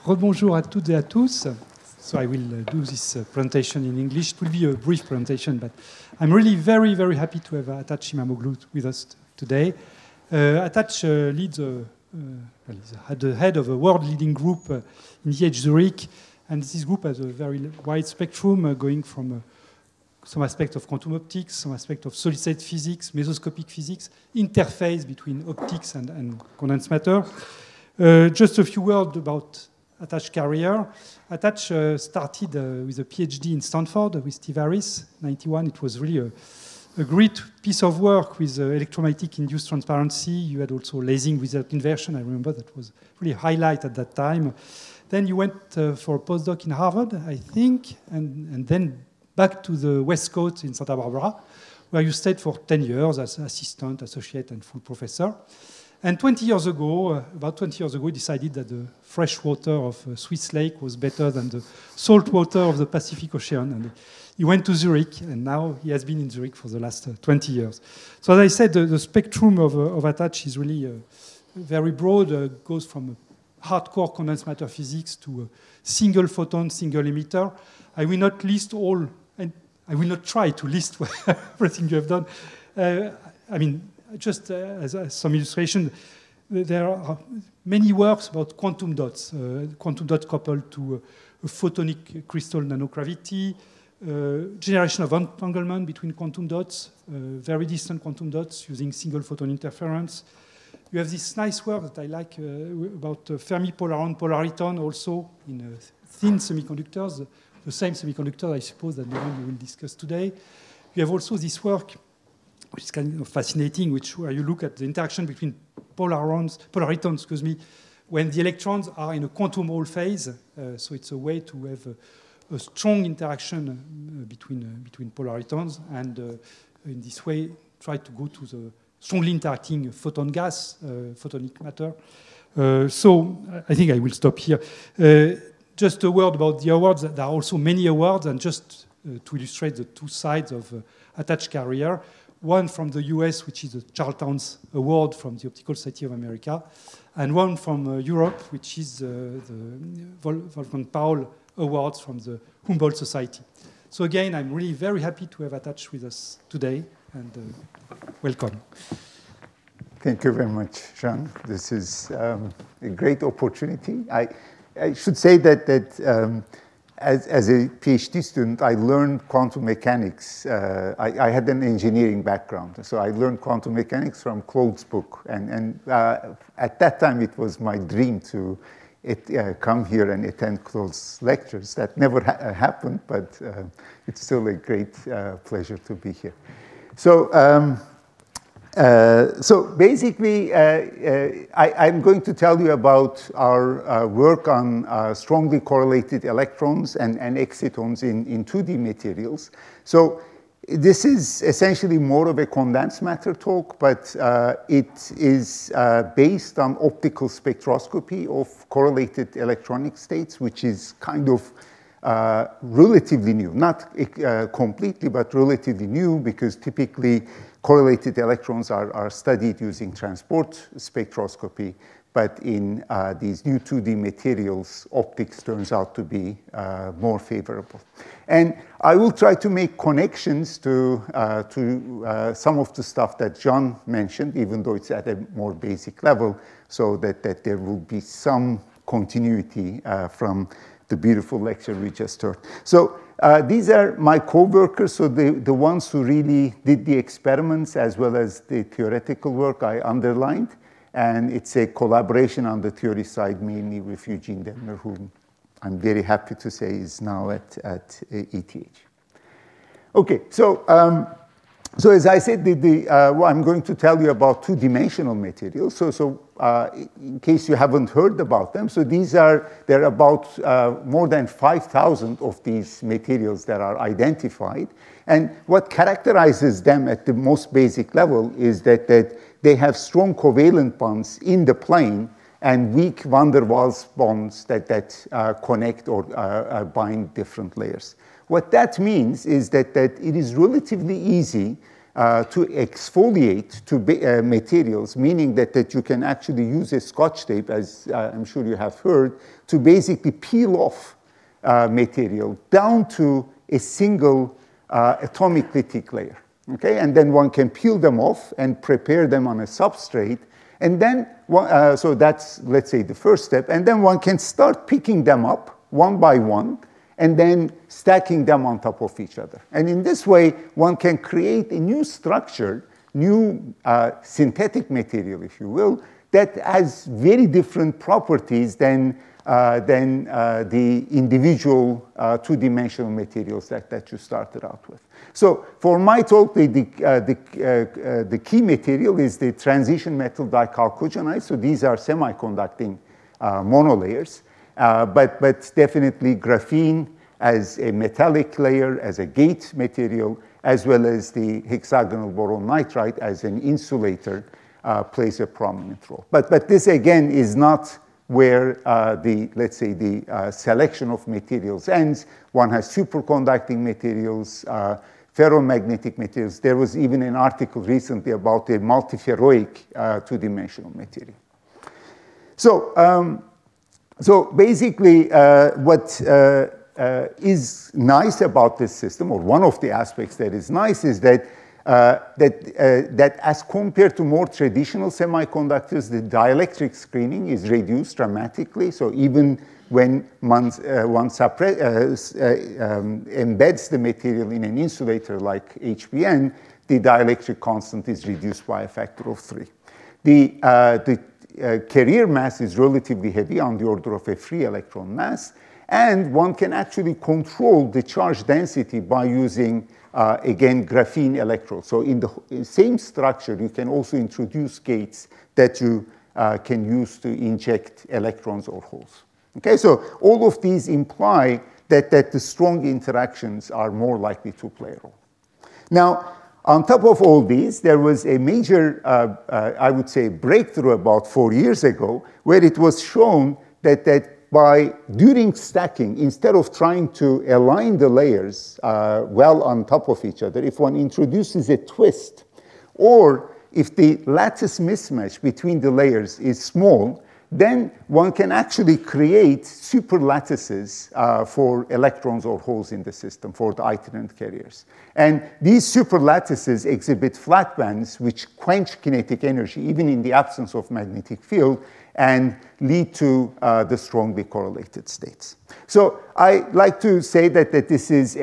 Rebonjour à toutes et à tous. So I will do this presentation in English. It will be a brief presentation, but I'm really very, very happy to have Atach Imamoglu with us today. Atach leads the head of a world-leading group in ETH Zurich, and this group has a very wide spectrum going from some aspect of quantum optics, some aspect of solid-state physics, mesoscopic physics, interface between optics and condensed matter. Just a few words about Atach career. Atach started with a PhD in Stanford with Steve Harris, 91. It was really a great piece of work with electromagnetic induced transparency. You had also lasing without inversion. I remember that was really a highlight at that time. Then you went for a postdoc in Harvard, I think, and then back to the West Coast in Santa Barbara, where you stayed for 10 years as assistant, associate, and full professor. And 20 years ago, about 20 years ago, he decided that the fresh water of Swiss Lake was better than the salt water of the Pacific Ocean. And he went to Zurich, and now he has been in Zurich for the last 20 years. So as I said, the spectrum of Atach is really very broad, goes from hardcore condensed matter physics to single photon, single emitter. I will not list all, and I will not try to list everything you have done. Just as some illustration, there are many works about quantum dots coupled to a photonic crystal nanogravity, generation of entanglement between quantum dots, very distant quantum dots using single photon interference. You have this nice work that I like about Fermi polaron, polariton, also in thin semiconductors, the same semiconductor, I suppose, that the one we will discuss today. You have also this work, which is kind of fascinating, where you look at the interaction between polaritons, when the electrons are in a quantum Hall phase. So it's a way to have a strong interaction between polaritons, and in this way, try to go to the strongly interacting photon gas, photonic matter. So I think I will stop here. Just a word about the awards. There are also many awards, and just to illustrate the two sides of Atach career. One from the US, which is the Charles Townes Award from the Optical Society of America, and one from Europe, which is the Wolfgang Paul Awards from the Humboldt Society. So again, I'm really very happy to have Atach with us today, and welcome. Thank you very much, Jean. This is a great opportunity. I should say that as a PhD student, I learned quantum mechanics. I had an engineering background, so I learned quantum mechanics from Claude's book. And at that time, it was my dream to come here and attend Claude's lectures. That never happened, but it's still a great pleasure to be here. So basically, I'm going to tell you about our work on strongly correlated electrons and excitons in 2D materials. So this is essentially more of a condensed matter talk, but it is based on optical spectroscopy of correlated electronic states, which is kind of relatively new. Not completely, but relatively new, because typically correlated electrons are studied using transport spectroscopy, but in these new 2D materials, optics turns out to be more favorable. And I will try to make connections to some of the stuff that John mentioned, even though it's at a more basic level, so that there will be some continuity from the beautiful lecture we just heard. So these are my co-workers, so the ones who really did the experiments as well as the theoretical work I underlined. And it's a collaboration on the theory side, mainly with Eugene Demmer, who I'm very happy to say is now at ETH. Okay, so as I said, well, I'm going to tell you about two-dimensional materials. So in case you haven't heard about them, so there are about more than 5,000 of these materials that are identified. And what characterizes them at the most basic level is that they have strong covalent bonds in the plane and weak van der Waals bonds that connect or bind different layers. What that means is that it is relatively easy to exfoliate to materials, meaning that you can actually use a Scotch tape, as I'm sure you have heard, to basically peel off material down to a single atomically thick layer. Okay? And then one can peel them off and prepare them on a substrate. And then, so that's, let's say, the first step. And then one can start picking them up one by one and then stacking them on top of each other. And in this way, one can create a new structure, new synthetic material, if you will, that has very different properties than the individual two-dimensional materials that you started out with. So for my talk, the key material is the transition metal dichalcogenide. So these are semiconducting monolayers. But definitely graphene as a metallic layer, as a gate material, as well as the hexagonal boron nitride as an insulator plays a prominent role. But this, again, is not where let's say, the selection of materials ends. One has superconducting materials, ferromagnetic materials. There was even an article recently about a multiferroic two-dimensional material. So basically, what is nice about this system, or one of the aspects that is nice, is that that as compared to more traditional semiconductors, the dielectric screening is reduced dramatically. So even when one embeds the material in an insulator like HBN, the dielectric constant is reduced by a factor of 3. The carrier mass is relatively heavy, on the order of a free electron mass, and one can actually control the charge density by using, again, graphene electrodes. So in the same structure, you can also introduce gates that you can use to inject electrons or holes. Okay, so all of these imply that the strong interactions are more likely to play a role. Now, on top of all these, there was a major, I would say, breakthrough about 4 years ago, where it was shown that during stacking, instead of trying to align the layers well on top of each other, if one introduces a twist, or if the lattice mismatch between the layers is small, then one can actually create superlattices for electrons or holes in the system for the iterant carriers. And these superlattices exhibit flat bands which quench kinetic energy, even in the absence of magnetic field, and lead to the strongly correlated states. So I like to say that this is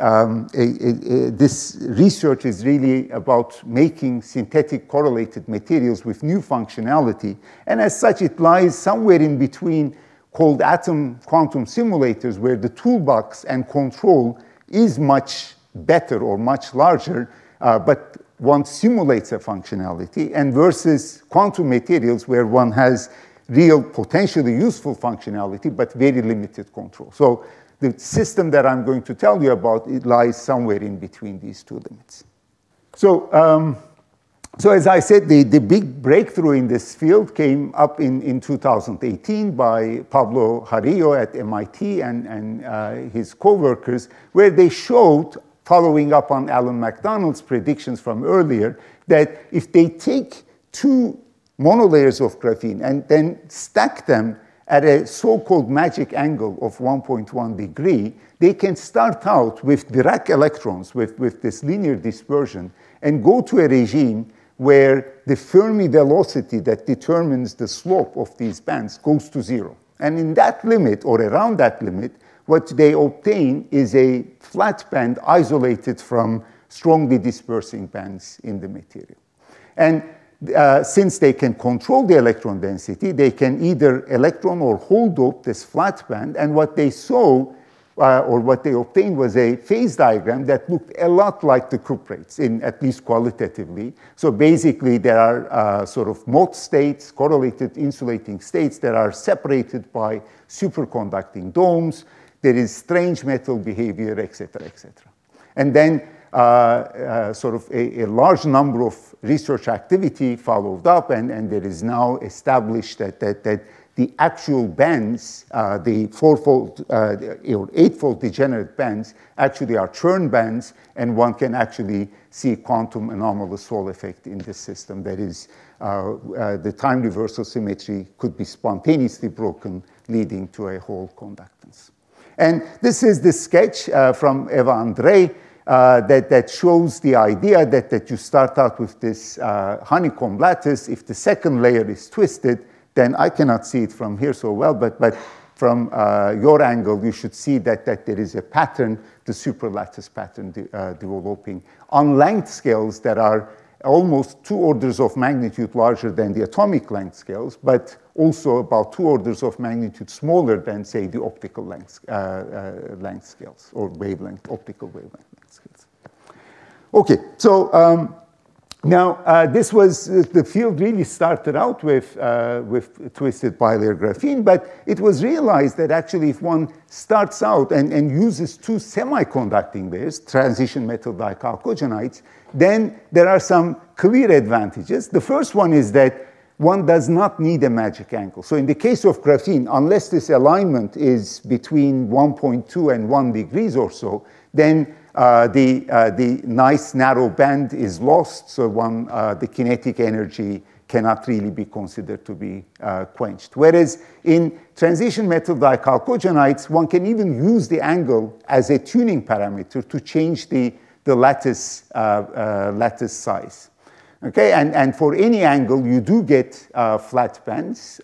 this research is really about making synthetic correlated materials with new functionality, and as such, it lies somewhere in between cold atom quantum simulators, where the toolbox and control is much better or much larger, but one simulates a functionality, and versus quantum materials, where one has real potentially useful functionality, but very limited control. So the system that I'm going to tell you about, it lies somewhere in between these two limits. So, so as I said, the big breakthrough in this field came up in 2018 by Pablo Jarillo at MIT and his co-workers, where they showed, following up on Alan MacDonald's predictions from earlier, that if they take two monolayers of graphene and then stack them at a so-called magic angle of 1.1 degree, they can start out with Dirac electrons, with this linear dispersion, and go to a regime where the Fermi velocity that determines the slope of these bands goes to 0. And in that limit, or around that limit, what they obtain is a flat band isolated from strongly dispersing bands in the material. And since they can control the electron density, they can either electron or hole dope this flat band, and what they saw, or what they obtained, was a phase diagram that looked a lot like the cuprates, at least qualitatively. So basically, there are sort of mode states, correlated insulating states that are separated by superconducting domes. There is strange metal behavior, et cetera, et cetera. And then sort of a large number of research activity followed up, and there is now established that the actual bands, the fourfold or eightfold degenerate bands, actually are churn bands, and one can actually see quantum anomalous Hall effect in this system. That is, the time reversal symmetry could be spontaneously broken, leading to a Hall conductance. And this is the sketch from Eva Andrei that shows the idea that you start out with this honeycomb lattice. If the second layer is twisted, then I cannot see it from here so well, but from your angle, you should see that there is a pattern, the superlattice pattern developing on length scales that are almost 2 orders of magnitude larger than the atomic length scales, but also about 2 orders of magnitude smaller than, say, the optical length scales or optical wavelength scales. Okay, so now this was the field really started out with twisted bilayer graphene, but it was realized that actually if one starts out and uses 2 semiconducting layers, transition metal dichalcogenides, then there are some clear advantages. The first one is that one does not need a magic angle. So in the case of graphene, unless this alignment is between 1.2 and 1 degrees or so, then the nice narrow band is lost, so the kinetic energy cannot really be considered to be quenched. Whereas in transition metal dichalcogenides, one can even use the angle as a tuning parameter to change the lattice size. Okay, and for any angle, you do get flat bands,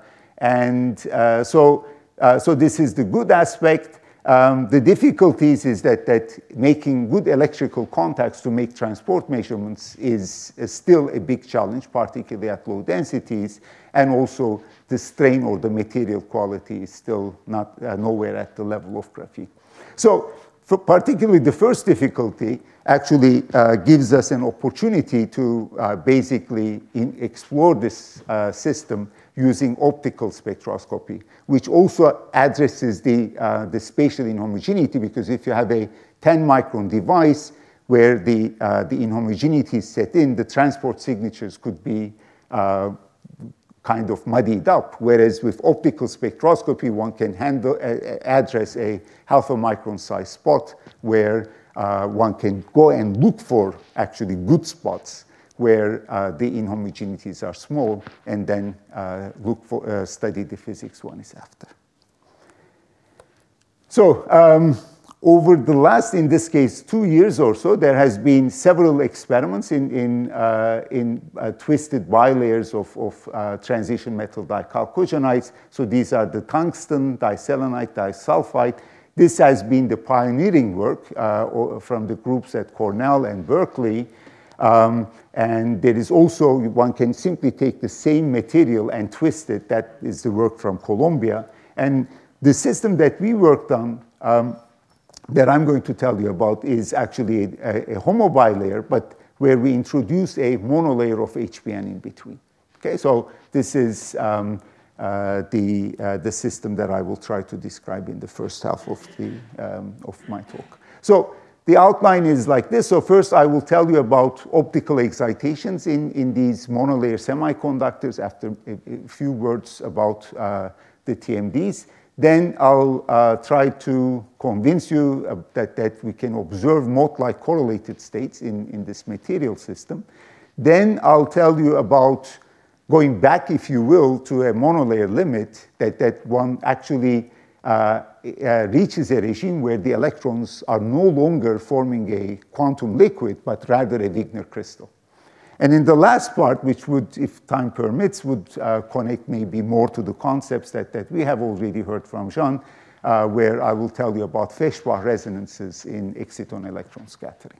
so this is the good aspect. The difficulties is that making good electrical contacts to make transport measurements is still a big challenge, particularly at low densities, and also the strain or the material quality is still not nowhere at the level of graphene. So particularly the first difficulty actually gives us an opportunity to basically explore this system using optical spectroscopy, which also addresses the spatial inhomogeneity, because if you have a 10-micron device where the inhomogeneity is set in, the transport signatures could be kind of muddied up, whereas with optical spectroscopy, one can address a half a micron size spot where one can go and look for actually good spots where the inhomogeneities are small, and then study the physics one is after. So over the last, in this case, 2 years or so, there has been several experiments in twisted bilayers of transition metal dichalcogenides. So these are the tungsten, diselenite, disulfide. This has been the pioneering work from the groups at Cornell and Berkeley. And there is also, one can simply take the same material and twist it. That is the work from Columbia. And the system that we worked on, that I'm going to tell you about, is actually a homobilayer, but where we introduce a monolayer of HBN in between. Okay, so this is the system that I will try to describe in the first half of my talk. So the outline is like this. So first, I will tell you about optical excitations in these monolayer semiconductors, after a few words about the TMDs. Then I'll try to convince you that we can observe mode-like correlated states in this material system. Then I'll tell you about going back, if you will, to a monolayer limit, that one actually reaches a regime where the electrons are no longer forming a quantum liquid, but rather a Wigner crystal. And in the last part, which would, if time permits, would connect maybe more to the concepts that we have already heard from Jean, where I will tell you about Feshbach resonances in exciton electron scattering.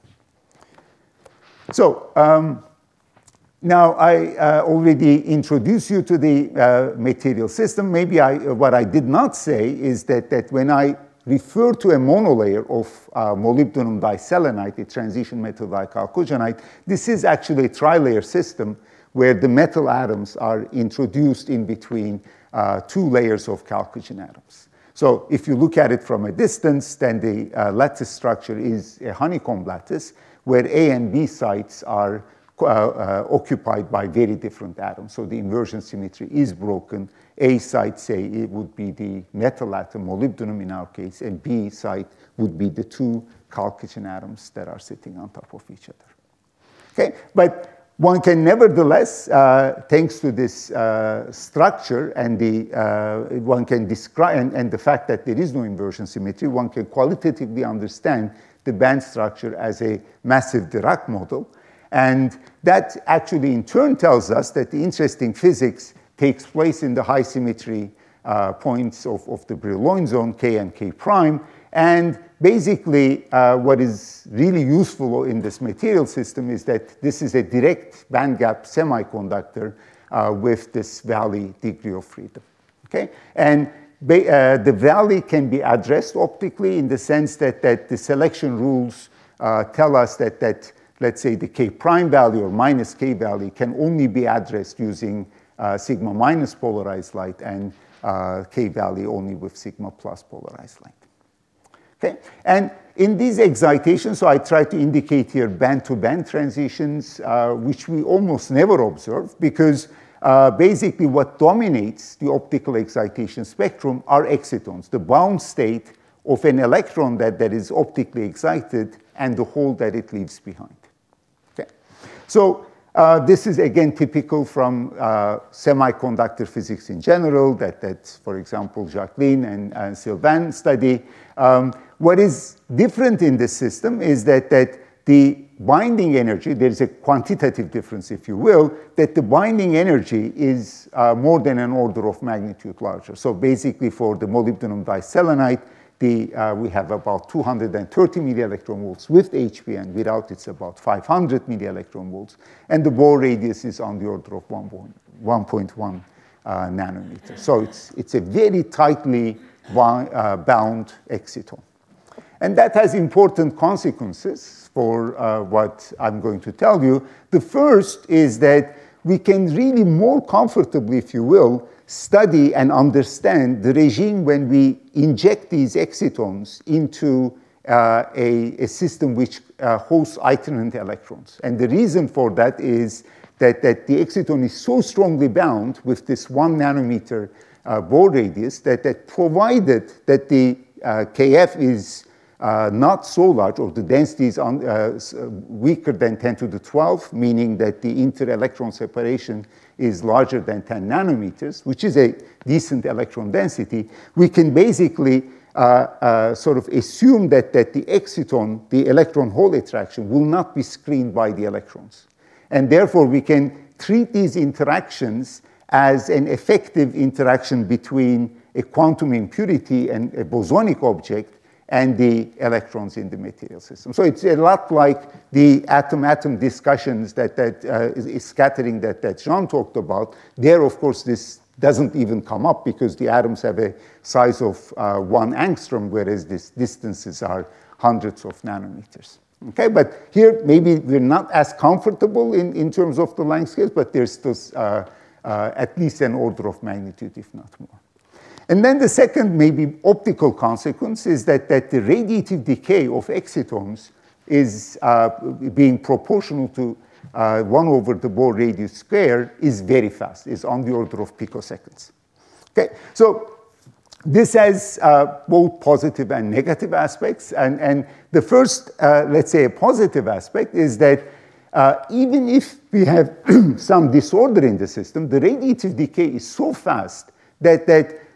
So now I already introduced you to the material system. Maybe what I did not say is that when I refer to a monolayer of molybdenum diselenite, a transition metal dichalcogenide, this is actually a trilayer system where the metal atoms are introduced in between 2 layers of chalcogen atoms. So if you look at it from a distance, then the lattice structure is a honeycomb lattice where A and B sites are occupied by very different atoms. So the inversion symmetry is broken. A site, say, it would be the metal atom, molybdenum in our case, and B site would be the two chalcogen atoms that are sitting on top of each other. Okay, but one can nevertheless, thanks to this structure and one can describe, and the fact that there is no inversion symmetry, one can qualitatively understand the band structure as a massive Dirac model. And that actually in turn tells us that the interesting physics takes place in the high symmetry points of the Brillouin zone, K and K prime. And basically, what is really useful in this material system is that this is a direct bandgap semiconductor with this valley degree of freedom. Okay? And the valley can be addressed optically in the sense that the selection rules tell us that, let's say, the K prime value or minus K value can only be addressed using sigma minus polarized light and K value only with sigma plus polarized light. Okay? And in these excitations, so I try to indicate here band-to-band transitions, which we almost never observe because basically what dominates the optical excitation spectrum are excitons, the bound state of an electron that is optically excited and the hole that it leaves behind. Okay? So this is again typical from semiconductor physics in general that for example, Jacqueline and Sylvain study. What is different in this system is that the binding energy, there's a quantitative difference, if you will, that the binding energy is more than an order of magnitude larger. So basically for the molybdenum diselenide, we have about 230 millielectron volts with HP, and without it's about 500 millielectron volts. And the Bohr radius is on the order of 1.1 nanometers. So it's a very tightly bound exciton. And that has important consequences for what I'm going to tell you. The first is that we can really more comfortably, if you will, study and understand the regime when we inject these excitons into a system which hosts itinerant electrons. And the reason for that is that the exciton is so strongly bound with this 1 nanometer Bohr radius that provided that the Kf is not so large, or the density is weaker than 10 to the 12, meaning that the inter-electron separation is larger than 10 nanometers, which is a decent electron density, we can basically sort of assume that the exciton, the electron hole attraction, will not be screened by the electrons. And therefore, we can treat these interactions as an effective interaction between a quantum impurity and a bosonic object and the electrons in the material system. So it's a lot like the atom-atom discussions is scattering that Jean talked about. There, of course, this doesn't even come up because the atoms have a size of 1 angstrom, whereas these distances are hundreds of nanometers. Okay, but here maybe we're not as comfortable in terms of the length scales, but there's still at least an order of magnitude, if not more. And then the second, maybe optical consequence is that the radiative decay of excitons is being proportional to 1 over the Bohr radius square is very fast, is on the order of picoseconds. Okay, so this has both positive and negative aspects. And the first, let's say, a positive aspect is that even if we have some disorder in the system, the radiative decay is so fast that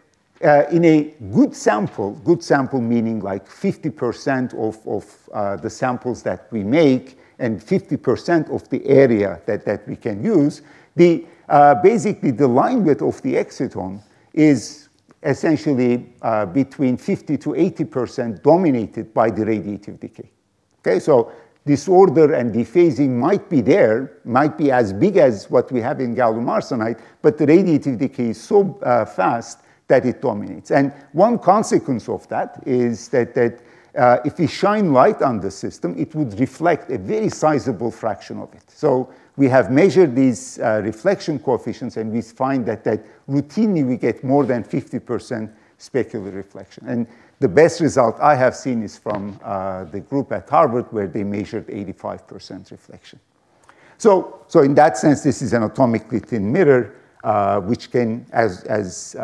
in a good sample meaning like 50% of the samples that we make and 50% of the area that we can use, basically the line width of the exciton is essentially between 50 to 80% dominated by the radiative decay. Okay, so disorder and dephasing might be there, might be as big as what we have in gallium arsenide, but the radiative decay is so fast that it dominates. And one consequence of that is that if we shine light on the system, it would reflect a very sizable fraction of it. So we have measured these reflection coefficients, and we find that routinely we get more than 50% specular reflection. And the best result I have seen is from the group at Harvard, where they measured 85% reflection. So in that sense, this is an atomically thin mirror, which can, as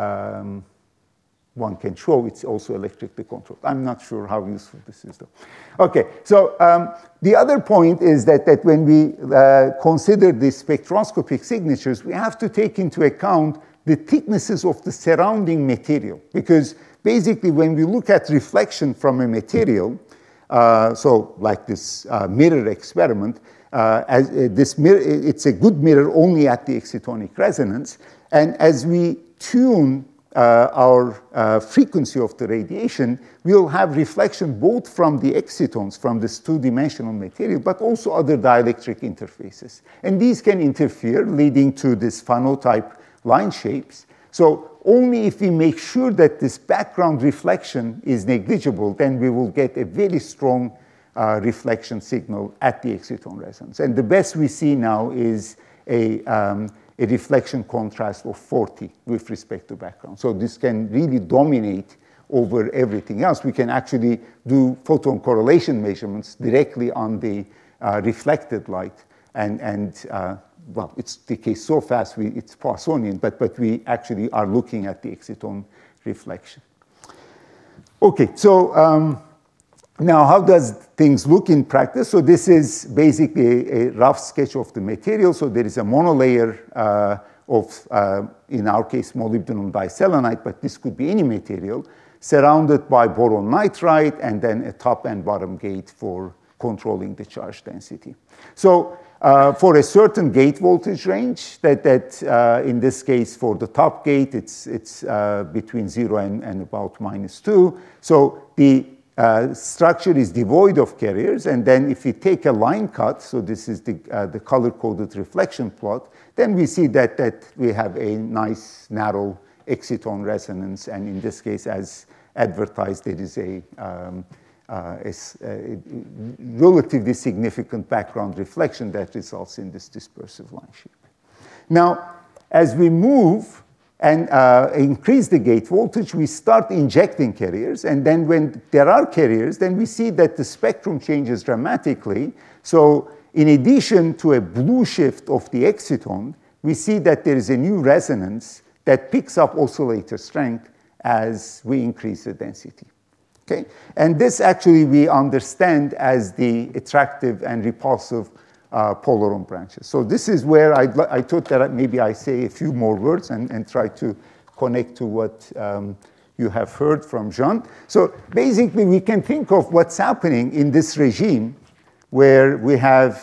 one can show, it's also electrically controlled. I'm not sure how useful this is, though. Okay, so the other point is that when we consider the spectroscopic signatures, we have to take into account the thicknesses of the surrounding material. Because basically, when we look at reflection from a material, so like this mirror experiment, this mirror, it's a good mirror only at the excitonic resonance. And as we tune our frequency of the radiation, we'll have reflection both from the excitons, from this two-dimensional material, but also other dielectric interfaces. And these can interfere, leading to this phonotype line shapes. So only if we make sure that this background reflection is negligible, then we will get a very strong reflection signal at the exciton resonance. And the best we see now is a reflection contrast of 40 with respect to background. So this can really dominate over everything else. We can actually do photon correlation measurements directly on the reflected light. Well, it's decays so fast, it's Poissonian, but we actually are looking at the exciton reflection. Okay, so now how does things look in practice? So this is basically a rough sketch of the material. So there is a monolayer of, in our case, molybdenum diselenide, but this could be any material, surrounded by boron nitride, and then a top and bottom gate for controlling the charge density. So for a certain gate voltage range, that in this case for the top gate, it's between 0 and about -2. So the structure is devoid of carriers, and then if we take a line cut, so this is the color-coded reflection plot, then we see that we have a nice narrow exciton resonance, and in this case, as advertised, there is a relatively significant background reflection that results in this dispersive line shape. Now, as we move and increase the gate voltage, we start injecting carriers, and then when there are carriers, then we see that the spectrum changes dramatically. So in addition to a blue shift of the exciton, we see that there is a new resonance that picks up oscillator strength as we increase the density. Okay? And this actually we understand as the attractive and repulsive polaron branches. So this is where I thought that maybe I say a few more words and try to connect to what you have heard from Jean. So basically, we can think of what's happening in this regime where we have,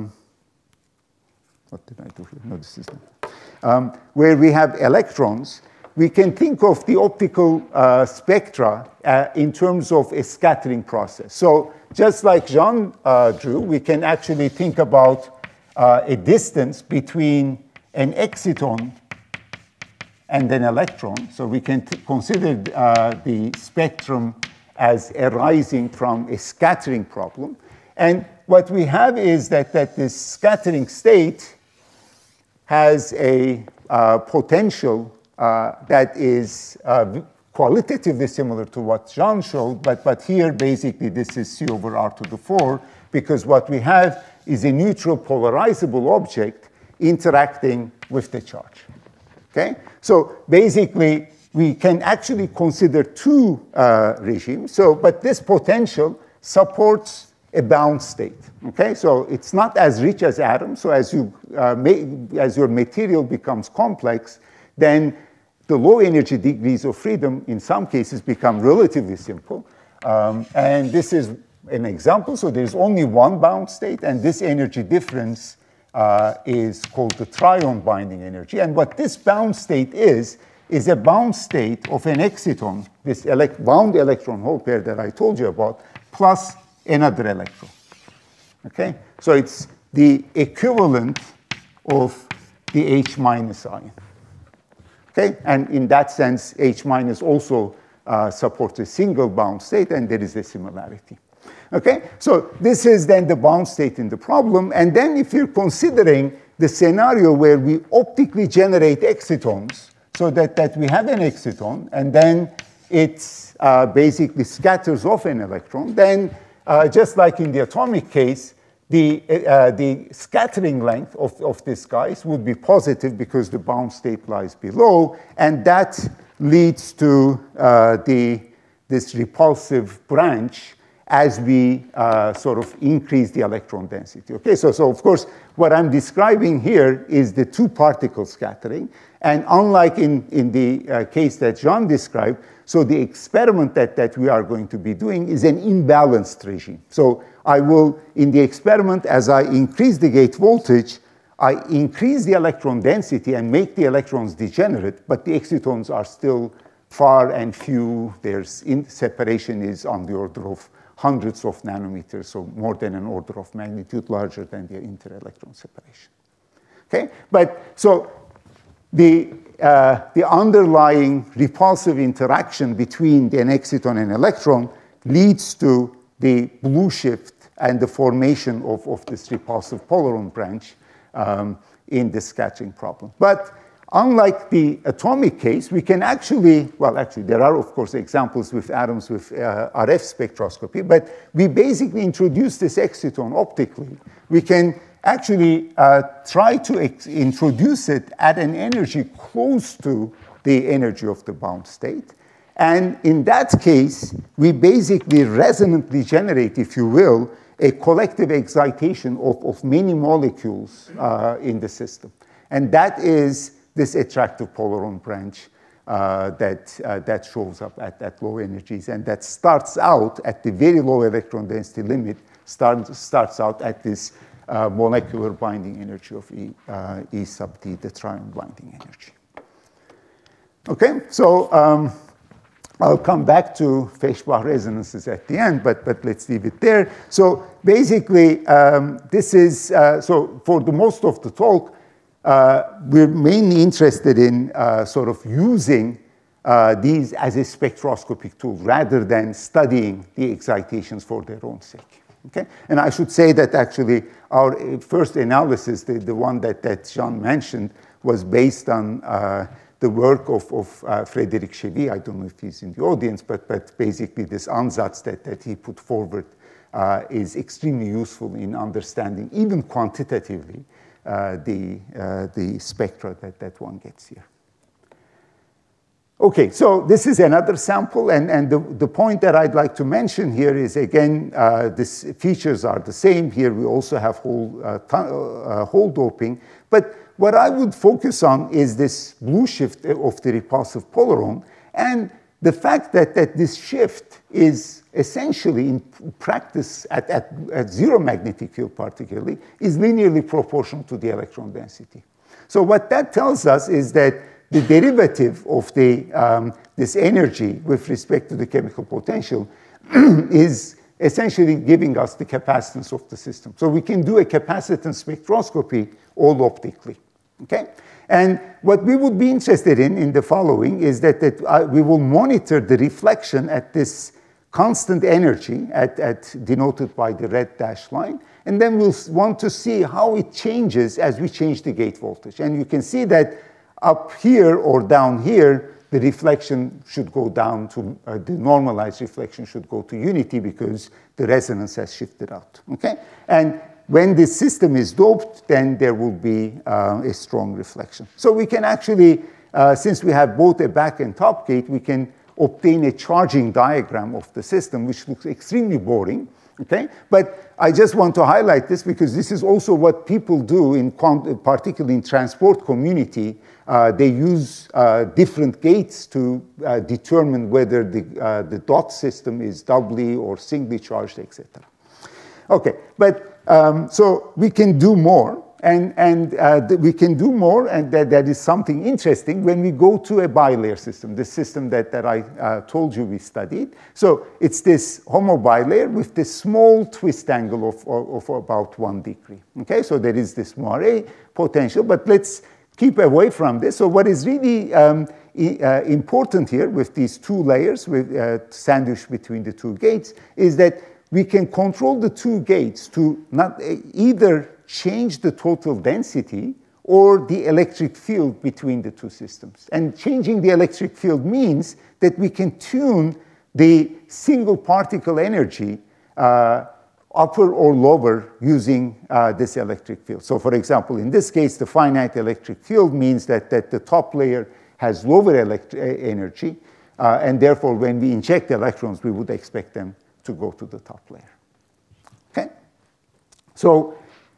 what did I do here? No, this is not. Where we have electrons. We can think of the optical spectra in terms of a scattering process. So just like Jean drew, we can actually think about a distance between an exciton and an electron. So we can consider the spectrum as arising from a scattering problem. And what we have is that this scattering state has a potential that is qualitatively similar to what Jean showed, but here basically this is C over R to the 4, because what we have is a neutral polarizable object interacting with the charge. Okay? So basically, we can actually consider two regimes. So, but this potential supports a bound state. Okay? So it's not as rich as atoms. So as your material becomes complex, then the low energy degrees of freedom in some cases become relatively simple. And this is an example. So there's only one bound state, and this energy difference is called the trion binding energy. And what this bound state is a bound state of an exciton, this bound electron hole pair that I told you about, plus another electron. Okay? So it's the equivalent of the H minus ion. Okay? And in that sense, H minus also supports a single bound state, and there is a similarity. Okay? So this is then the bound state in the problem. And then if you're considering the scenario where we optically generate excitons, so that we have an exciton, and then it basically scatters off an electron, then just like in the atomic case, the scattering length of these guys would be positive because the bound state lies below, and that leads to this repulsive branch as we sort of increase the electron density. Okay, so of course, what I'm describing here is the two-particle scattering, and unlike in the case that Jean described, so the experiment that we are going to be doing is an imbalanced regime. So I will, in the experiment, as I increase the gate voltage, I increase the electron density and make the electrons degenerate, but the excitons are still far and few. Their separation is on the order of hundreds of nanometers, so more than an order of magnitude larger than the inter-electron separation. Okay, but so the underlying repulsive interaction between an exciton and electron leads to the blue shift and the formation of this repulsive polaron branch in the scattering problem. But unlike the atomic case, we can actually, well, actually, there are, of course, examples with atoms with RF spectroscopy, but we basically introduce this exciton optically. We can actually try to introduce it at an energy close to the energy of the bound state. And in that case, we basically resonantly generate, if you will, a collective excitation of many molecules in the system. And that is this attractive polaron branch that shows up at low energies. And that starts out at the very low electron density limit, starts out at this molecular binding energy of E sub t, the trion binding energy. Okay, so I'll come back to Feshbach resonances at the end, but let's leave it there. So basically, this is, so for the most of the talk, we're mainly interested in sort of using these as a spectroscopic tool rather than studying the excitations for their own sake. Okay? And I should say that actually our first analysis, the one that Jean mentioned, was based on the work of Frédéric Chevy. I don't know if he's in the audience, but basically this ansatz that he put forward is extremely useful in understanding, even quantitatively, the spectra that one gets here. Okay, so this is another sample, and the point that I'd like to mention here is, again, these features are the same. Here we also have hole doping, but what I would focus on is this blue shift of the repulsive polaron, and the fact that this shift is essentially, in practice, at zero magnetic field particularly, is linearly proportional to the electron density. So what that tells us is that the derivative of this energy with respect to the chemical potential is essentially giving us the capacitance of the system. So we can do a capacitance spectroscopy all optically. Okay? And what we would be interested in the following is that we will monitor the reflection at this constant energy denoted by the red dashed line, and then we'll want to see how it changes as we change the gate voltage. And you can see that up here or down here, the reflection should go down to, the normalized reflection should go to unity because the resonance has shifted out. Okay? And when this system is doped, then there will be a strong reflection. So we can actually, since we have both a back and top gate, we can obtain a charging diagram of the system, which looks extremely boring. Okay? But I just want to highlight this because this is also what people do, particularly in transport community. They use different gates to determine whether the dot system is doubly or singly charged, etc. Okay, but so we can do more, and we can do more, and that is something interesting when we go to a bilayer system, the system that I told you we studied. So it's this HOMO bilayer with this small twist angle of about 1 degree. Okay, so there is this moire potential, but let's keep away from this. So what is really important here with these two layers sandwiched between the two gates is that we can control the two gates to not either change the total density or the electric field between the two systems. And changing the electric field means that we can tune the single particle energy upper or lower using this electric field. So for example, in this case, the finite electric field means that the top layer has lower energy, and therefore when we inject electrons, we would expect them to go to the top layer. Okay? So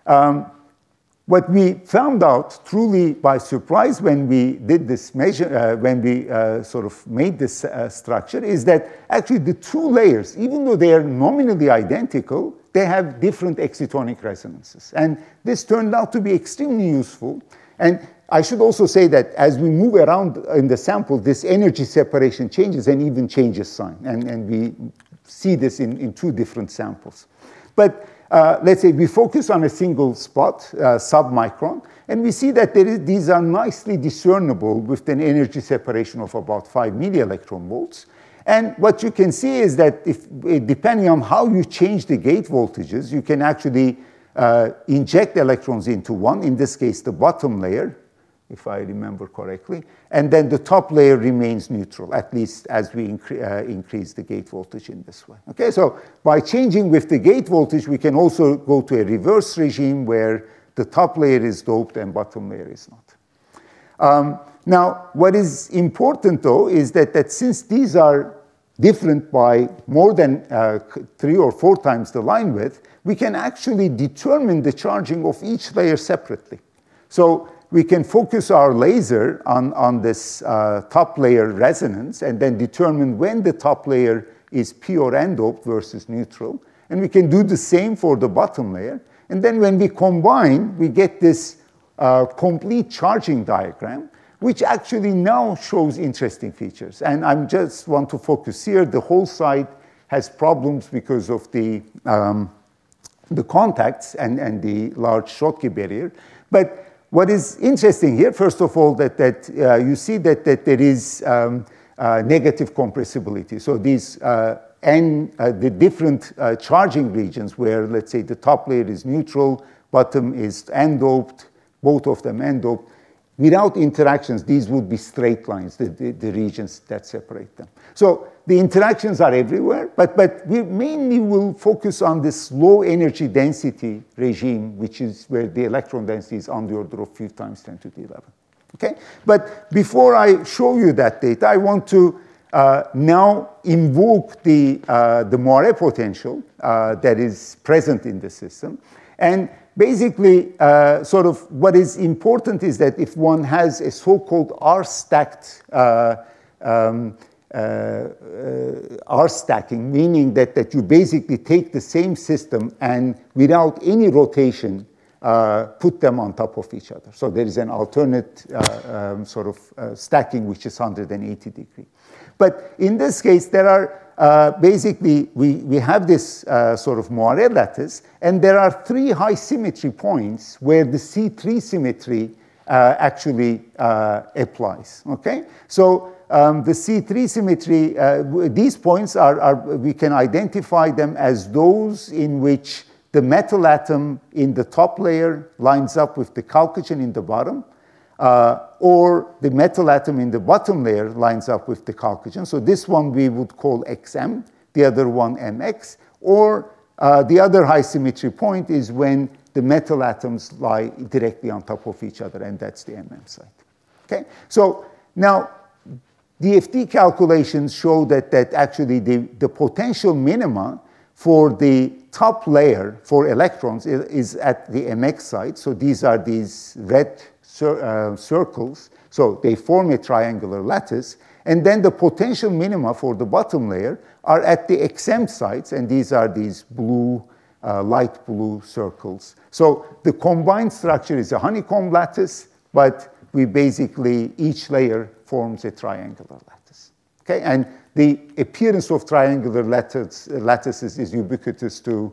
what we found out truly by surprise when we did this measure, when we sort of made this structure, is that actually the two layers, even though they are nominally identical, they have different excitonic resonances. And this turned out to be extremely useful. And I should also say that as we move around in the sample, this energy separation changes and even changes sign. And we see this in two different samples. But let's say we focus on a single spot, submicron, and we see that these are nicely discernible with an energy separation of about 5 millielectron volts. And what you can see is that depending on how you change the gate voltages, you can actually inject electrons into one, in this case the bottom layer, if I remember correctly, and then the top layer remains neutral, at least as we increase the gate voltage in this way. Okay, so by changing with the gate voltage, we can also go to a reverse regime where the top layer is doped and bottom layer is not. Now, what is important, though, is that since these are different by more than 3 or 4 times the line width, we can actually determine the charging of each layer separately. So we can focus our laser on this top layer resonance and then determine when the top layer is p or n-doped versus neutral. And we can do the same for the bottom layer. And then when we combine, we get this complete charging diagram, which actually now shows interesting features. And I just want to focus here. The whole side has problems because of the contacts and the large Schottky barrier. But what is interesting here, first of all, that you see that there is negative compressibility. So these the different charging regions where, let's say, the top layer is neutral, bottom is n-doped, both of them n-doped, without interactions, these would be straight lines, the regions that separate them. So the interactions are everywhere, but we mainly will focus on this low energy density regime, which is where the electron density is on the order of few times 10 to the 11. Okay? But before I show you that data, I want to now invoke the Moiré potential that is present in the system. And basically, sort of what is important is that if one has a so-called R-stacked R-stacking, meaning that you basically take the same system and without any rotation, put them on top of each other. So there is an alternate sort of stacking which is 180 degrees. But in this case, there are basically, we have this sort of Moiré lattice, and there are 3 high symmetry points where the C3 symmetry actually applies, okay? So the C3 symmetry, these points we can identify them as those in which the metal atom in the top layer lines up with the chalcogen in the bottom, or the metal atom in the bottom layer lines up with the chalcogen. So this one we would call XM, the other one MX, or the other high symmetry point is when the metal atoms lie directly on top of each other, and that's the MM site. Okay? So now, DFT calculations show that actually the potential minima for the top layer for electrons is at the MX site. So these are these red circles. So they form a triangular lattice. And then the potential minima for the bottom layer are at the XM sites, and these are these blue, light blue circles. So the combined structure is a honeycomb lattice, but we basically, each layer forms a triangular lattice. Okay? And the appearance of triangular lattices is ubiquitous to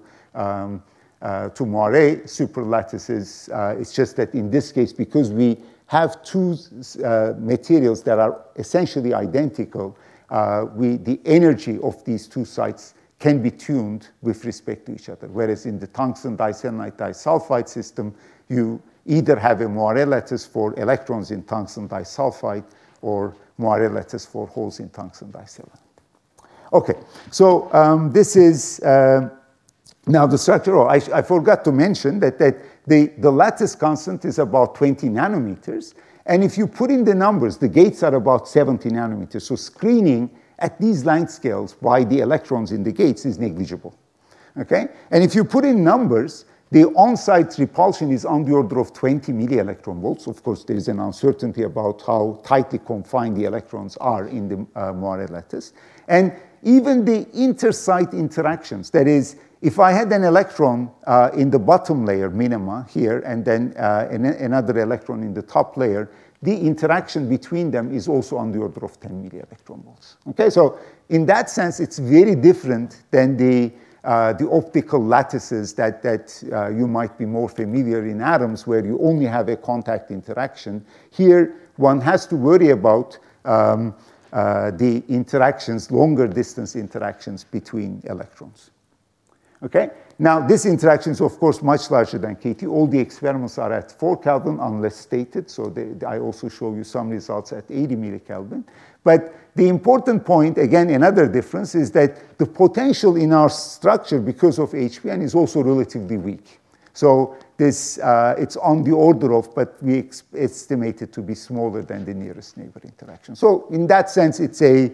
Moiré superlattices. It's just that in this case, because we have 2 materials that are essentially identical, the energy of these 2 sites can be tuned with respect to each other. Whereas in the tungsten diselenite disulfide system, you either have a Moiré lattice for electrons in tungsten disulfide or Moiré lattice for holes in tungsten diselenite. Okay, so this is Now the structure, I forgot to mention that the lattice constant is about 20 nanometers. And if you put in the numbers, the gates are about 70 nanometers. So screening at these length scales by the electrons in the gates is negligible. Okay? And if you put in numbers, the on-site repulsion is on the order of 20 millielectron volts. Of course, there is an uncertainty about how tightly confined the electrons are in the Moiré lattice. And even the inter-site interactions, that is, if I had an electron in the bottom layer, minima, here, and then another electron in the top layer, the interaction between them is also on the order of 10 millielectron volts. Okay, so in that sense, it's very different than the optical lattices that you might be more familiar in atoms, where you only have a contact interaction. Here, one has to worry about the interactions, longer distance interactions between electrons. Okay? Now, this interaction is, of course, much larger than KT. All the experiments are at 4 Kelvin, unless stated. So I also show you some results at 80 millikelvin. But the important point, again, another difference, is that the potential in our structure, because of HPN, is also relatively weak. So this, it's on the order of, but we estimate it to be smaller than the nearest neighbor interaction. So in that sense, it's a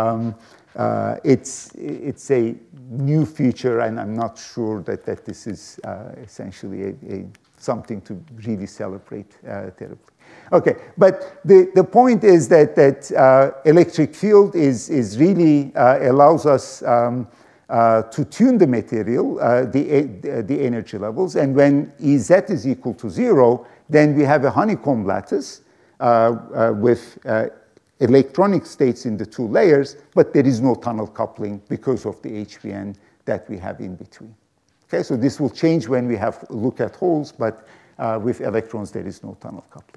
new feature, and I'm not sure that this is essentially something to really celebrate terribly. Okay, but the point is that electric field is really allows us to tune the material, the energy levels, and when Ez is equal to 0, then we have a honeycomb lattice with electronic states in the 2 layers, but there is no tunnel coupling because of the HPN that we have in between. Okay, so this will change when we have look at holes, but with electrons there is no tunnel coupling.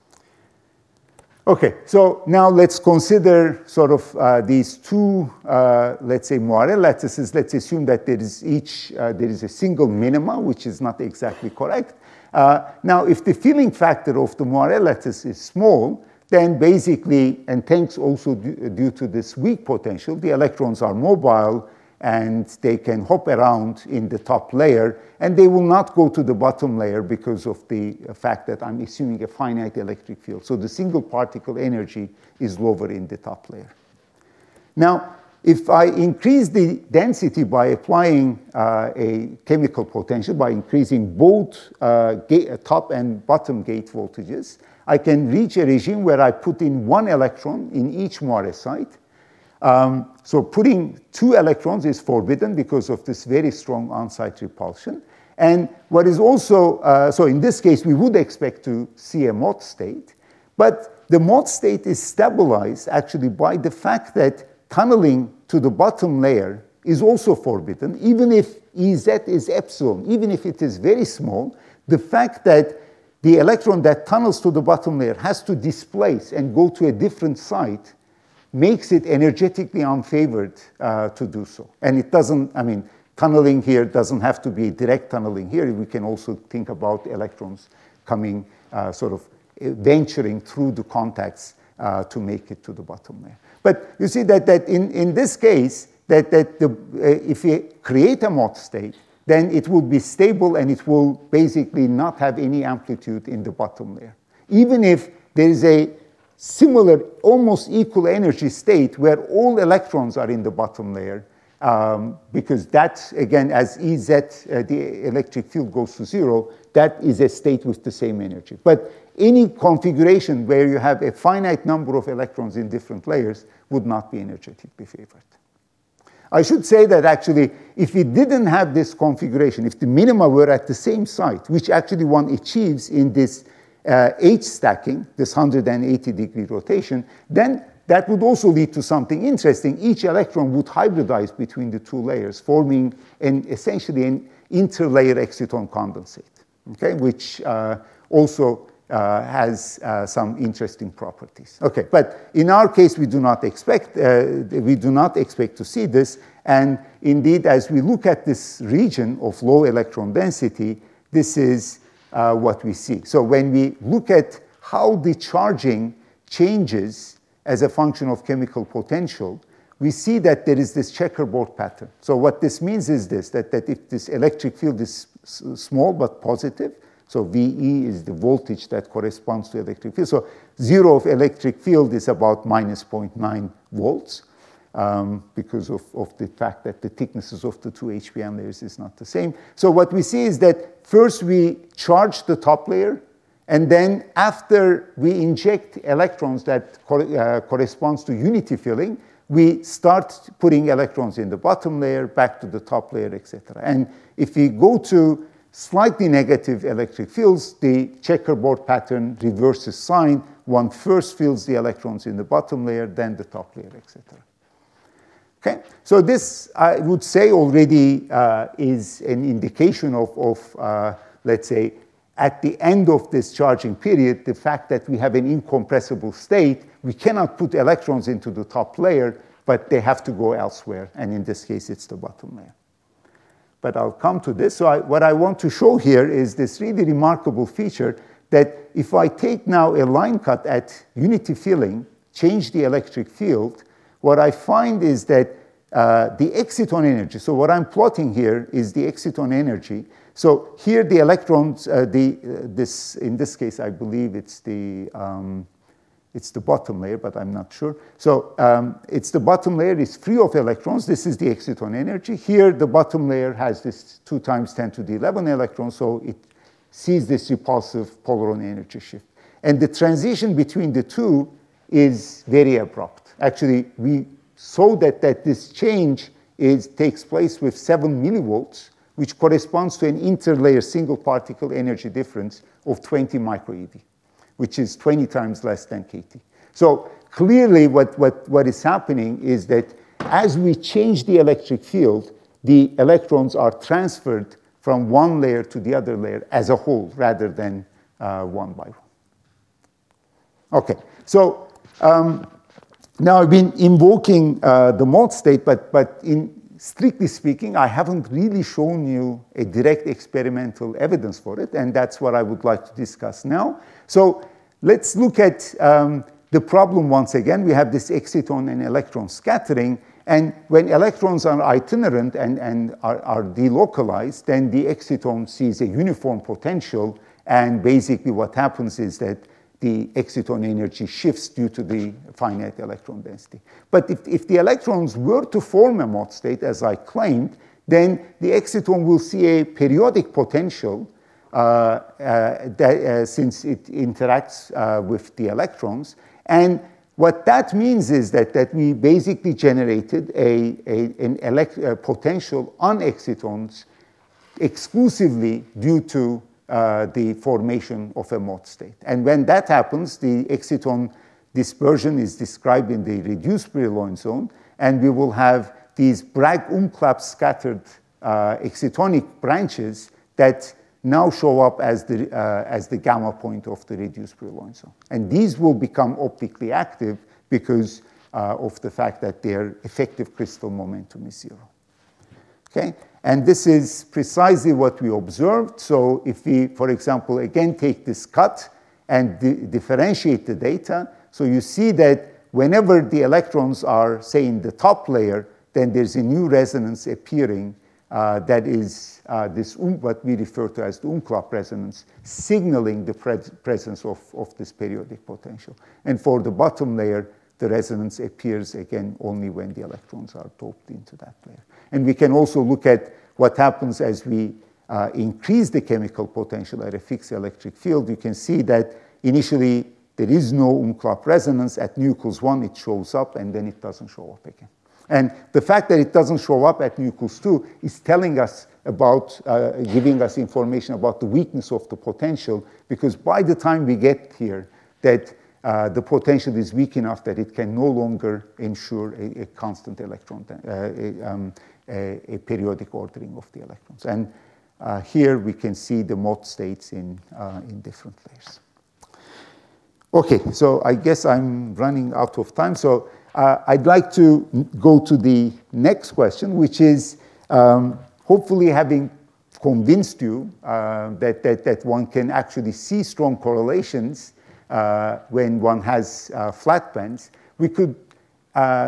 Okay, so now let's consider sort of these 2, let's say, Moiré lattices. Let's assume that there is a single minima, which is not exactly correct. Now, if the filling factor of the Moiré lattice is small, then basically, and thanks also due to this weak potential, the electrons are mobile and they can hop around in the top layer, and they will not go to the bottom layer because of the fact that I'm assuming a finite electric field. So the single particle energy is lower in the top layer. Now, if I increase the density by applying a chemical potential, by increasing both top and bottom gate voltages, I can reach a regime where I put in 1 electron in each Moiré site. So putting 2 electrons is forbidden because of this very strong on-site repulsion. And what is also, so in this case, we would expect to see a Mott state. But the Mott state is stabilized actually by the fact that tunneling to the bottom layer is also forbidden. Even if Ez is epsilon, even if it is very small, the fact that the electron that tunnels to the bottom layer has to displace and go to a different site makes it energetically unfavored to do so. And it doesn't, I mean, tunneling here doesn't have to be direct tunneling here. We can also think about electrons coming, sort of venturing through the contacts to make it to the bottom layer. But you see that in this case, if we create a Mott state, then it will be stable and it will basically not have any amplitude in the bottom layer. Even if there is a similar, almost equal energy state where all electrons are in the bottom layer, because that, again, as Ez, the electric field goes to 0, that is a state with the same energy. But any configuration where you have a finite number of electrons in different layers would not be energetically favored. I should say that actually, if we didn't have this configuration, if the minima were at the same site, which actually one achieves in this H stacking, this 180-degree rotation, then that would also lead to something interesting. Each electron would hybridize between the 2 layers, forming essentially an interlayer exciton condensate, okay, which also has some interesting properties. Okay, but in our case, we do not expect to see this. And indeed, as we look at this region of low electron density, this is what we see. So when we look at how the charging changes as a function of chemical potential, we see that there is this checkerboard pattern. So what this means is this, that if this electric field is small but positive, so VE is the voltage that corresponds to electric field. So 0 of electric field is about minus 0.9 volts because of the fact that the thicknesses of the two HBM layers is not the same. So what we see is that first we charge the top layer, and then after we inject electrons that corresponds to unity filling, we start putting electrons in the bottom layer, back to the top layer, etc. And if we go to slightly negative electric fields, the checkerboard pattern reverses sign. One first fills the electrons in the bottom layer, then the top layer, etc. Okay, so this, I would say, already is an indication of let's say, at the end of this charging period, the fact that we have an incompressible state, we cannot put electrons into the top layer, but they have to go elsewhere, and in this case, it's the bottom layer. But I'll come to this. So what I want to show here is this really remarkable feature that if I take now a line cut at unity filling, change the electric field, what I find is that the exciton energy, so what I'm plotting here is the exciton energy. So here the electrons, in this case, I believe it's the bottom layer, but I'm not sure. So it's the bottom layer is free of electrons. This is the exciton energy. Here, the bottom layer has this 2 times 10 to the 11 electrons, so it sees this repulsive polaron energy shift. And the transition between the two is very abrupt. Actually, we saw that this change takes place with 7 millivolts, which corresponds to an interlayer single particle energy difference of 20 microeV, which is 20 times less than kT. So clearly what is happening is that as we change the electric field, the electrons are transferred from one layer to the other layer as a whole, rather than one by one. Okay, so now I've been invoking the mode state, but in strictly speaking, I haven't really shown you a direct experimental evidence for it, and that's what I would like to discuss now. So let's look at the problem once again. We have this exciton and electron scattering, and when electrons are itinerant and are delocalized, then the exciton sees a uniform potential, and basically what happens is that the exciton energy shifts due to the finite electron density. But if the electrons were to form a mode state, as I claimed, then the exciton will see a periodic potential since it interacts with the electrons. And what that means is that we basically generated a potential on excitons exclusively due to the formation of a mode state. And when that happens, the exciton dispersion is described in the reduced Brillouin zone, and we will have these Bragg-Umklapp scattered excitonic branches that now show up as the gamma point of the reduced Brillouin zone. And these will become optically active because of the fact that their effective crystal momentum is 0. Okay? And this is precisely what we observed. So if we, for example, again take this cut and differentiate the data, so you see that whenever the electrons are, say, in the top layer, then there's a new resonance appearing that is what we refer to as the Umklapp resonance, signaling the presence of this periodic potential. And for the bottom layer, the resonance appears again only when the electrons are doped into that layer. And we can also look at what happens as we increase the chemical potential at a fixed electric field. You can see that initially there is no Umklapp resonance. At nu equals 1, it shows up, and then it doesn't show up again. And the fact that it doesn't show up at nu equals 2 is telling us about, giving us information about the weakness of the potential, because by the time we get here, that the potential is weak enough that it can no longer ensure a constant electron, a periodic ordering of the electrons. And here we can see the mode states in different layers. Okay, so I guess I'm running out of time. So I'd like to go to the next question, which is hopefully having convinced you that one can actually see strong correlations when one has flat bands. We could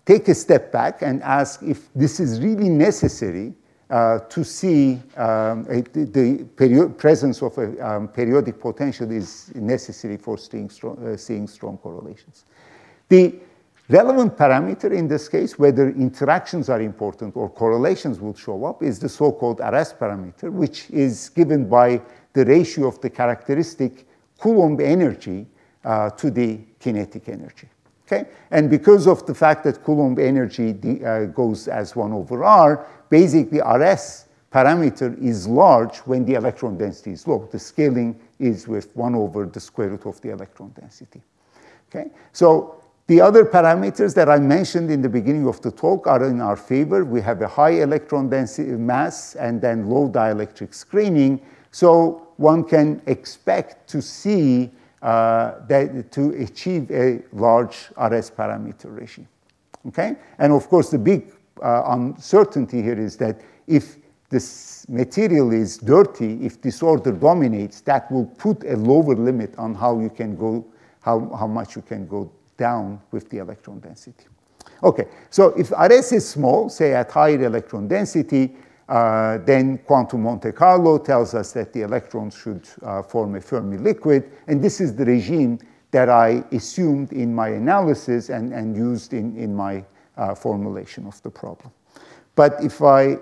take a step back and ask if this is really necessary to see the presence of a periodic potential is necessary for seeing strong correlations. The relevant parameter in this case, whether interactions are important or correlations will show up, is the so-called RS parameter, which is given by the ratio of the characteristic Coulomb energy to the kinetic energy. Okay? And because of the fact that Coulomb energy goes as 1 over R, basically RS parameter is large when the electron density is low. The scaling is with 1 over the square root of the electron density. Okay? So the other parameters that I mentioned in the beginning of the talk are in our favor. We have a high electron density mass and then low dielectric screening. So one can expect to see to achieve a large RS parameter regime. Okay? And of course, the big uncertainty here is that if this material is dirty, if disorder dominates, that will put a lower limit on how you can go, how much you can go down with the electron density. Okay, so if RS is small, say at higher electron density, then quantum Monte Carlo tells us that the electrons should form a Fermi liquid, and this is the regime that I assumed in my analysis and used in my formulation of the problem. But if I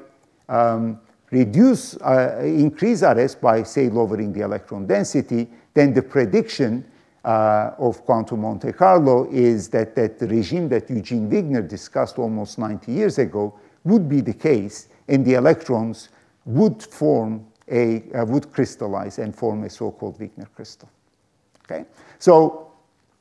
increase RS by, say, lowering the electron density, then the prediction of quantum Monte Carlo is that the regime that Eugene Wigner discussed almost 90 years ago would be the case, and the electrons would would crystallize and form a so-called Wigner crystal. Okay, so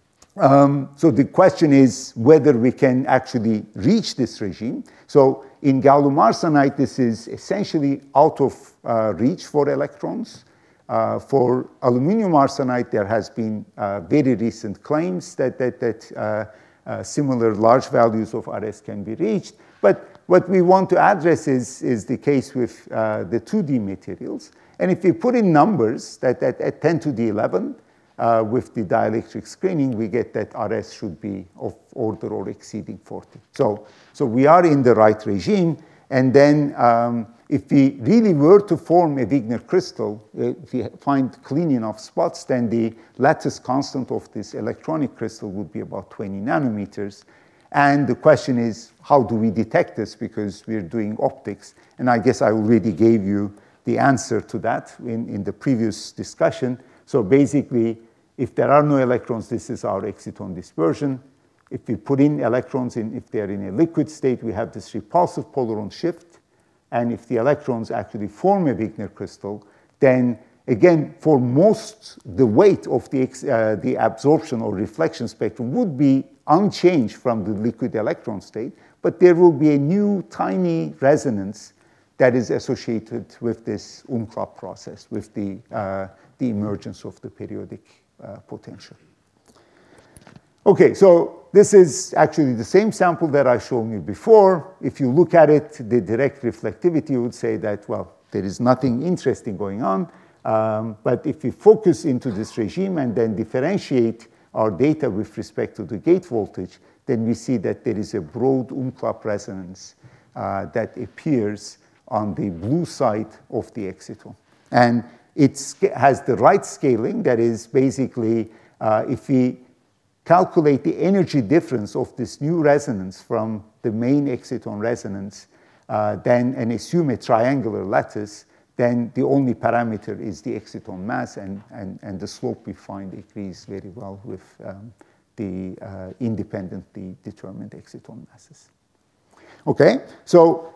the question is whether we can actually reach this regime. So in gallium arsenide, this is essentially out of reach for electrons. For aluminum arsenide, there has been very recent claims that similar large values of RS can be reached. But what we want to address is the case with the 2D materials. And if we put in numbers that at 10 to the 11, with the dielectric screening, we get that RS should be of order or exceeding 40. So we are in the right regime. And then if we really were to form a Wigner crystal, if we find clean enough spots, then the lattice constant of this electronic crystal would be about 20 nanometers. And the question is, how do we detect this? Because we're doing optics. And I guess I already gave you the answer to that in the previous discussion. So basically, if there are no electrons, this is our exciton dispersion. If we put in electrons, if they're in a liquid state, we have this repulsive polaron shift. And if the electrons actually form a Wigner crystal, then again, for most, the weight of the absorption or reflection spectrum would be unchanged from the liquid electron state, but there will be a new tiny resonance that is associated with this Umklapp process, with the emergence of the periodic potential. Okay, so this is actually the same sample that I showed you before. If you look at it, the direct reflectivity would say that, well, there is nothing interesting going on. But if we focus into this regime and then differentiate our data with respect to the gate voltage, then we see that there is a broad Umklapp resonance that appears on the blue side of the exciton. And it has the right scaling. That is basically, if we calculate the energy difference of this new resonance from the main exciton resonance, and assume a triangular lattice, then the only parameter is the exciton mass, and the slope we find agrees very well with the independently determined exciton masses. Okay, so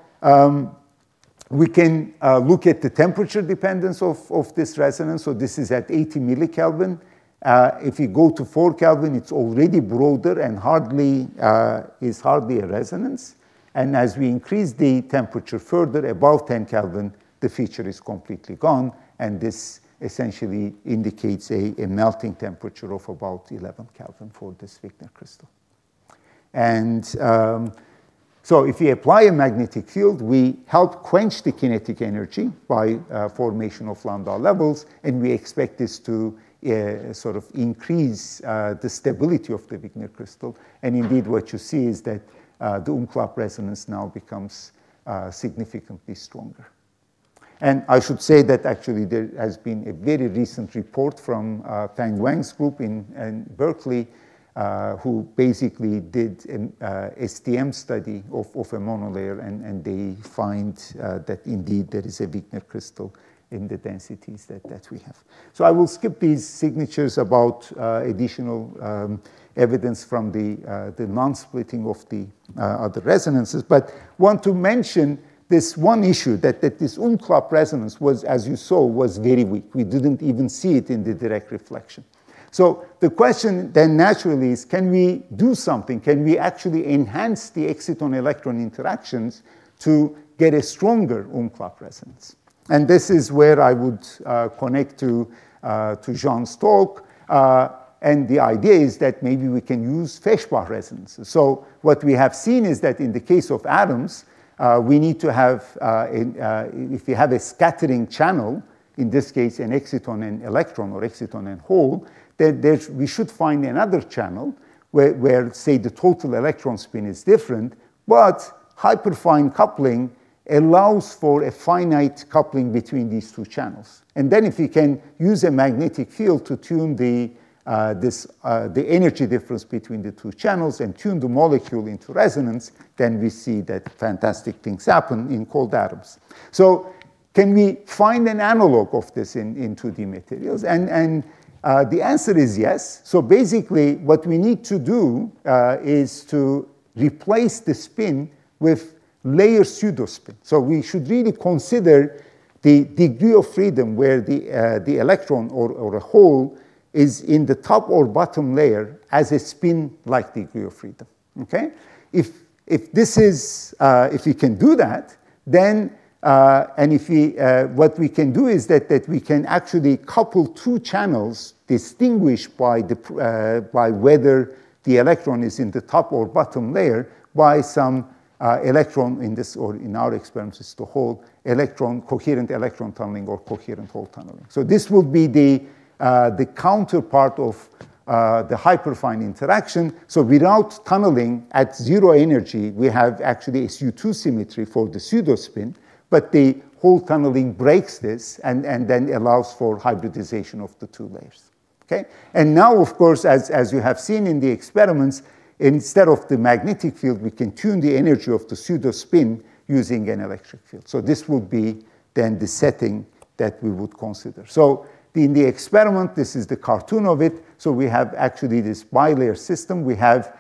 we can look at the temperature dependence of this resonance. So this is at 80 millikelvin. If we go to 4 Kelvin, it's already broader and is hardly a resonance. And as we increase the temperature further, above 10 Kelvin, the feature is completely gone. And this essentially indicates a melting temperature of about 11 Kelvin for this Wigner crystal. And so if we apply a magnetic field, we help quench the kinetic energy by formation of lambda levels, and we expect this to sort of increase the stability of the Wigner crystal. And indeed, what you see is that the Umklapp resonance now becomes significantly stronger. And I should say that actually there has been a very recent report from Feng Wang's group in Berkeley, who basically did an STM study of a monolayer, and they find that indeed there is a Wigner crystal in the densities that we have. So I will skip these signatures about additional evidence from the non-splitting of the other resonances, but want to mention this one issue, that this Umklapp resonance was, as you saw, was very weak. We didn't even see it in the direct reflection. So the question then naturally is, can we do something? Can we actually enhance the exciton-electron interactions to get a stronger Umklapp resonance? And this is where I would connect to Jean's talk. And the idea is that maybe we can use Feshbach resonances. So what we have seen is that in the case of atoms, we need to have, if we have a scattering channel, in this case an exciton and electron or exciton and hole, then we should find another channel where, say, the total electron spin is different, but hyperfine coupling allows for a finite coupling between these two channels. And then if we can use a magnetic field to tune the energy difference between the two channels and tune the molecule into resonance, then we see that fantastic things happen in cold atoms. So can we find an analog of this in 2D materials? And the answer is yes. So basically, what we need to do is to replace the spin with layer pseudospin. So we should really consider the degree of freedom where the electron or a hole is in the top or bottom layer as a spin-like degree of freedom. Okay? If this is, if we can do that, then and if we, what we can do is that we can actually couple two channels distinguished by whether the electron is in the top or bottom layer by some electron in this, or in our experiments, is the whole coherent electron tunneling or coherent hole tunneling. So this will be the counterpart of the hyperfine interaction. So without tunneling at zero energy, we have actually a SU2 symmetry for the pseudospin, but the hole tunneling breaks this and then allows for hybridization of the two layers. Okay? And now, of course, as you have seen in the experiments, instead of the magnetic field, we can tune the energy of the pseudospin using an electric field. So this would be then the setting that we would consider. So in the experiment, this is the cartoon of it. So we have actually this bilayer system. We have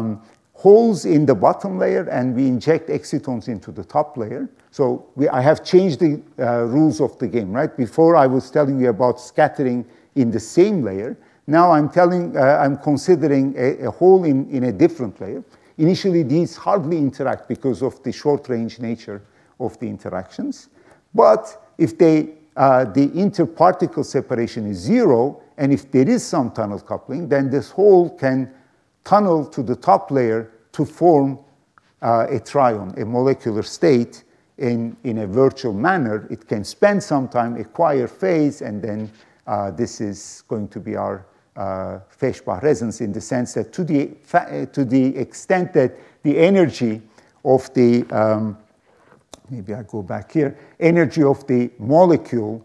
holes in the bottom layer, and we inject excitons into the top layer. So I have changed the rules of the game, right? Before I was telling you about scattering in the same layer. Now I'm considering a hole in a different layer. Initially, these hardly interact because of the short-range nature of the interactions. But if the interparticle separation is zero, and if there is some tunnel coupling, then this hole can tunnel to the top layer to form a trion, a molecular state in a virtual manner. It can spend some time, acquire phase, and then this is going to be our Feshbach resonance, in the sense that to the extent that the energy of the maybe I go back here, energy of the molecule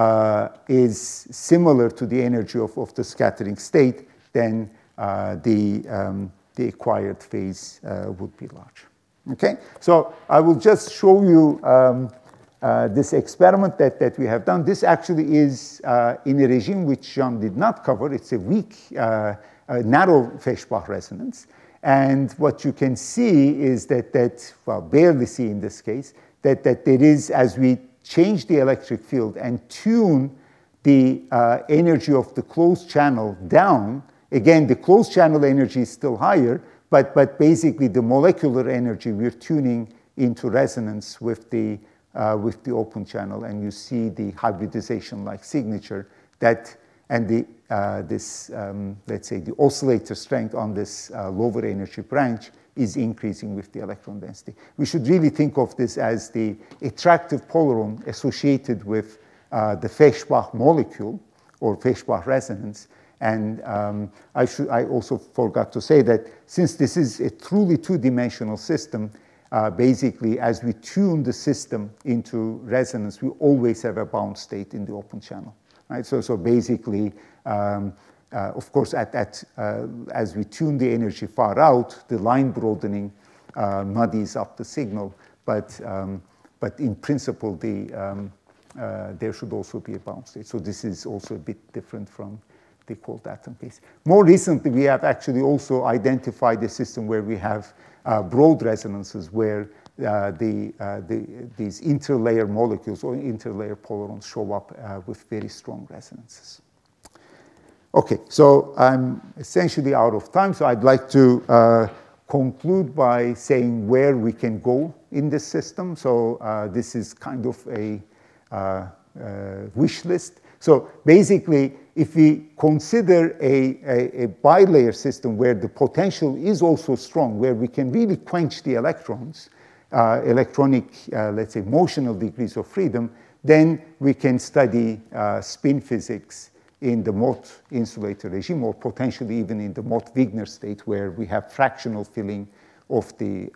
is similar to the energy of the scattering state, then the acquired phase would be large. Okay, so I will just show you this experiment that we have done. This actually is in a regime which Jean did not cover. It's a weak, narrow Feshbach resonance. And what you can see is well, barely see in this case, that there is, as we change the electric field and tune the energy of the closed channel down, again, the closed channel energy is still higher, but basically the molecular energy we're tuning into resonance with the open channel, and you see the hybridization-like signature and let's say the oscillator strength on this lower energy branch is increasing with the electron density. We should really think of this as the attractive polaron associated with the Feshbach molecule or Feshbach resonance, And I also forgot to say that since this is a truly two-dimensional system, basically, as we tune the system into resonance, we always have a bound state in the open channel, right? So basically, of course, as we tune the energy far out, the line broadening muddies up the signal, but in principle, there should also be a bound state. So this is also a bit different from the cold atom case. More recently, we have actually also identified a system where we have broad resonances where these interlayer molecules or interlayer polarons show up with very strong resonances. Okay, so I'm essentially out of time, so I'd like to conclude by saying where we can go in this system. So this is kind of a wish list. So basically, if we consider a bilayer system where the potential is also strong, where we can really quench the electrons, electronic, let's say, motional degrees of freedom, then we can study spin physics in the Mott insulator regime, or potentially even in the Mott-Wigner state, where we have fractional filling of the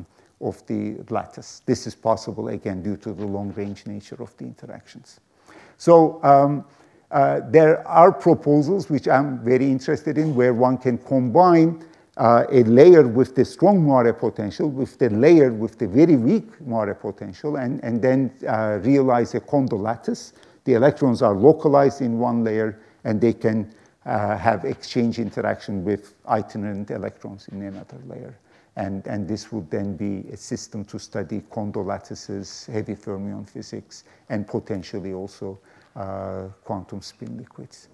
lattice. This is possible, again, due to the long-range nature of the interactions. So there are proposals which I'm very interested in, where one can combine a layer with the strong Moiré potential with the layer with the very weak Moiré potential, and then realize a Kondo lattice. The electrons are localized in one layer, and they can have exchange interaction with itinerant electrons in another layer. And this would then be a system to study Kondo lattices, heavy fermion physics, and potentially also quantum spin liquids.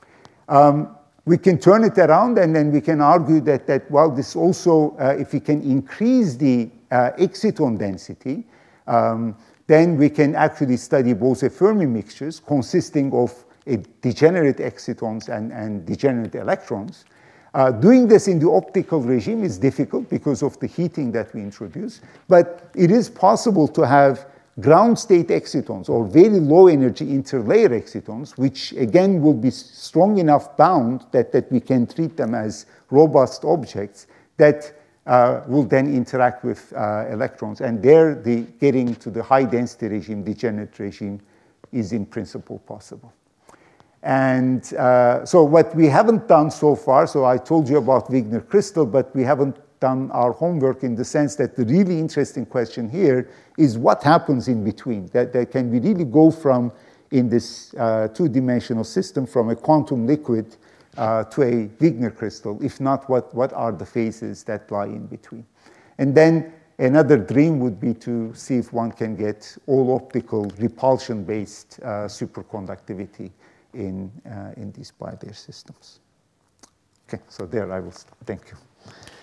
We can turn it around, and then we can argue that well, this also, if we can increase the exciton density, then we can actually study Bose-Fermi mixtures consisting of degenerate excitons and degenerate electrons. Doing this in the optical regime is difficult because of the heating that we introduce, but it is possible to have ground state excitons or very low energy interlayer excitons, which again will be strong enough bound that we can treat them as robust objects that will then interact with electrons. And there, getting to the high density regime, degenerate regime, is in principle possible. And so what we haven't done so far, so I told you about Wigner crystal, but we haven't done our homework in the sense that the really interesting question here is what happens in between. That can we really go from, in this two-dimensional system, from a quantum liquid to a Wigner crystal? If not, what are the phases that lie in between? And then another dream would be to see if one can get all optical repulsion-based superconductivity in these bilayer systems. Okay, so there I will stop. Thank you.